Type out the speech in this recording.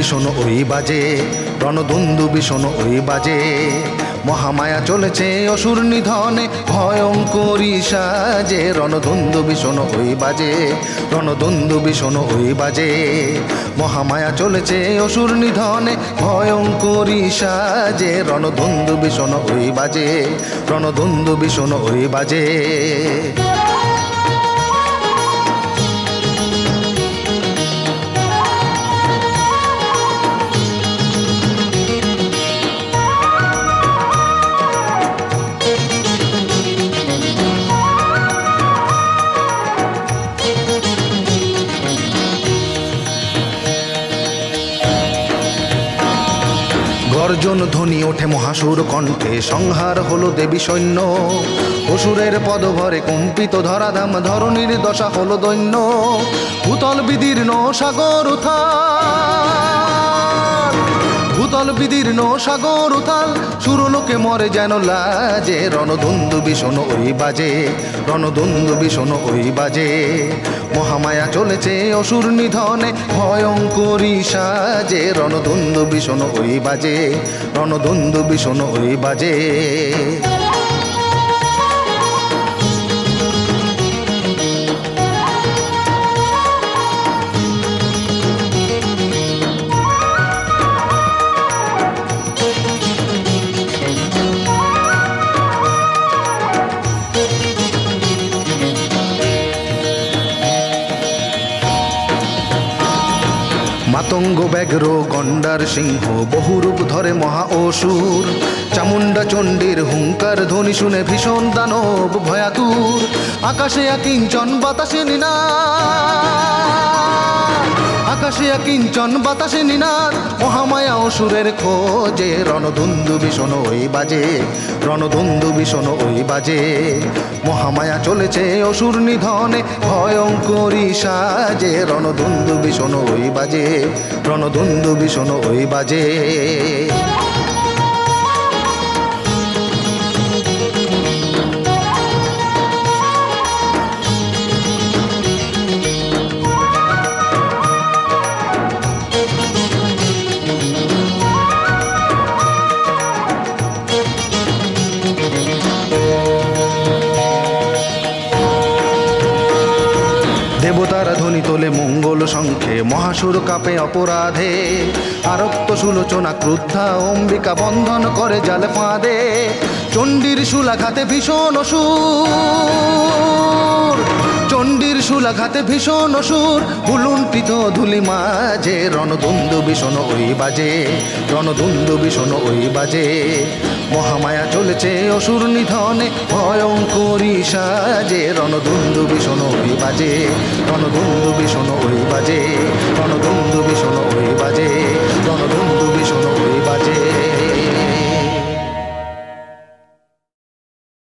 শোনো ওই বাজে, রণদুন্দুবি শোনো ওই বাজে। মহামায়া চলেছে অসুর নিধনে ভয়ঙ্করী সাজে, রণদুন্দুবি শোনো ওই বাজে, রণদুন্দুবি শোনো ওই বাজে। মহামায়া চলেছে অসুর নিধনে ভয়ঙ্করী সাজে, রণদুন্দুবি শোনো ওই বাজে, রণদুন্দুবি শোনো ওই বাজে। গর্জন ধ্বনি ওঠে মহাসুর কণ্ঠে, সংহার হলো দেবী সৈন্য। অসুরের পদভরে কম্পিত ধরাধাম, ধরণীর দশা হলো দৈন্য। ভূতল বিদীর্ণ সাগর উথাল, ভূতল বিদীর্ণ সাগর উথাল, সুরলোকে মরে যেন লাজে, রণদুন্দুবি শোনো ওই বাজে, রণদুন্দুবি শোনো ওই বাজে। মহামায়া চলেছে অসুর নিধনে ভয়ঙ্করী সাজে, রণদুন্দুবি শোনো ওই বাজে, রণদুন্দুবি শোনো ওই বাজে। মাতঙ্গ ব্যাঘ্র গণ্ডার সিংহ বহুরূপ ধরে মহা অসুর। চামুণ্ডা চণ্ডীর হুঙ্কার ধ্বনি শুনে ভীষণ দানব ভয়াতুর। আকাশে আকিঞ্চন বাতাসে নিনাদ, আকাশে আকিঞ্চন বাতাসে নিনাদ, মহামায়া অসুরের খোঁজে, রণদুন্দুবি শোনো ওই বাজে, রণদুন্দুবি শোনো ওই বাজে। মহামায়া চলেছে অসুর নিধনে ভয়ঙ্করী সাজে, রণদুন্দুবি শোনো ওই বাজে, রণদুন্দুবি শোনো ওই বাজে। দেবতারা ধ্বনি তোলে মঙ্গল শঙ্খে, মহাসুর কাপে অপরাধে। আরক্ত সুলোচনা ক্রুদ্ধা অম্বিকা বন্ধন করে জালে ফাঁদে। চণ্ডীর শূলাঘাতে ভীষণ অসুর, চণ্ডীর শূলাঘাতে ভীষণ অসুর, ভুলুণ্ঠিত ধুলি মাঝে, রণদুন্দুবি শোনো ওই বাজে, রণদুন্দুবি শোনো ওই বাজে। মহামায়া চলেছে অসুর নিধনে ভয়ঙ্করী সাজে, রণদুন্দুবি শোনো ওই বাজে, রণদুন্দুবি শোনো ওই বাজে, রণদুন্দুবি শোনো ওই বাজে।